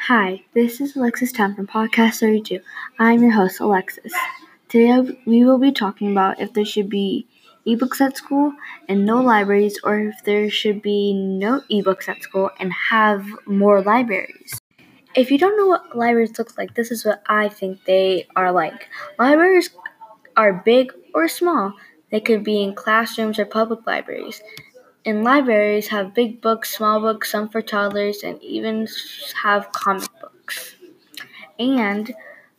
Hi, this is Alexis Town from Podcast 32. I'm your host, Alexis. Today we will be talking about if there should be ebooks at school and no libraries, or if there should be no ebooks at school and have more libraries. If you don't know what libraries look like, this is what I think they are like. Libraries are big or small. They could be in classrooms or public libraries. And libraries have big books, small books, some for toddlers, and even have comic books. And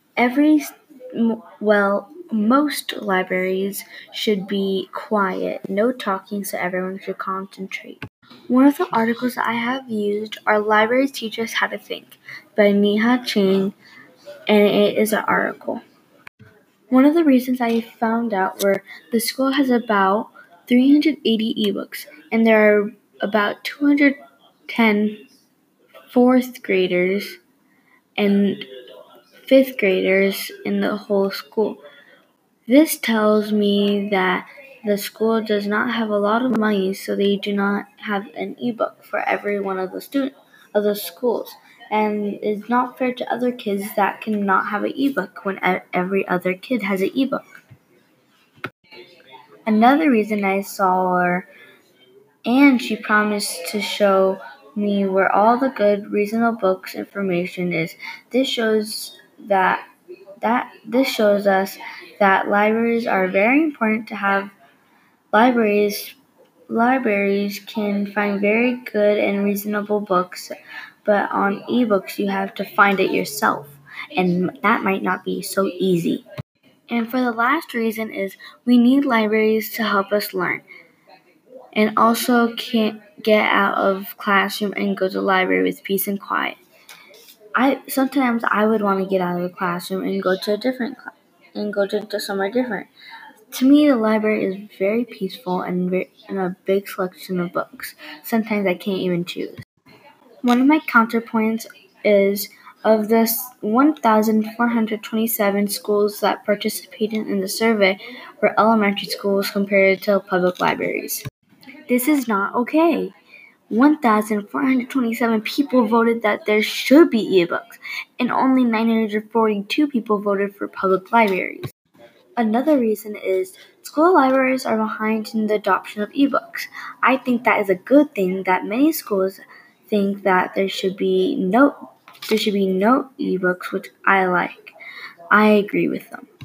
most libraries should be quiet, no talking, so everyone should concentrate. One of the articles I have used are Libraries Teach Us How to Think by Neha Chang, and it is an article. One of the reasons I found out were the school has about 380 ebooks, and there are about 210 fourth graders and fifth graders in the whole school. This tells me that the school does not have a lot of money, so they do not have an ebook for every one of the schools. And it's not fair to other kids that cannot have an ebook when every other kid has an ebook. Another reason I saw her, and she promised to show me where all the good, reasonable books information is. This shows us that libraries are very important to have. Libraries can find very good and reasonable books, but on ebooks you have to find it yourself, and that might not be so easy. And for the last reason is we need libraries to help us learn, and also can't get out of classroom and go to the library with peace and quiet. Sometimes I would want to get out of the classroom and go to a different class and go to somewhere different. To me, the library is very peaceful and a big selection of books. Sometimes I can't even choose. One of my counterpoints is of the 1,427 schools that participated in the survey were elementary schools compared to public libraries. This is not okay. 1,427 people voted that there should be ebooks, and only 942 people voted for public libraries. Another reason is school libraries are behind in the adoption of ebooks. I think that is a good thing that many schools think that there should be no ebooks, which I like. I agree with them.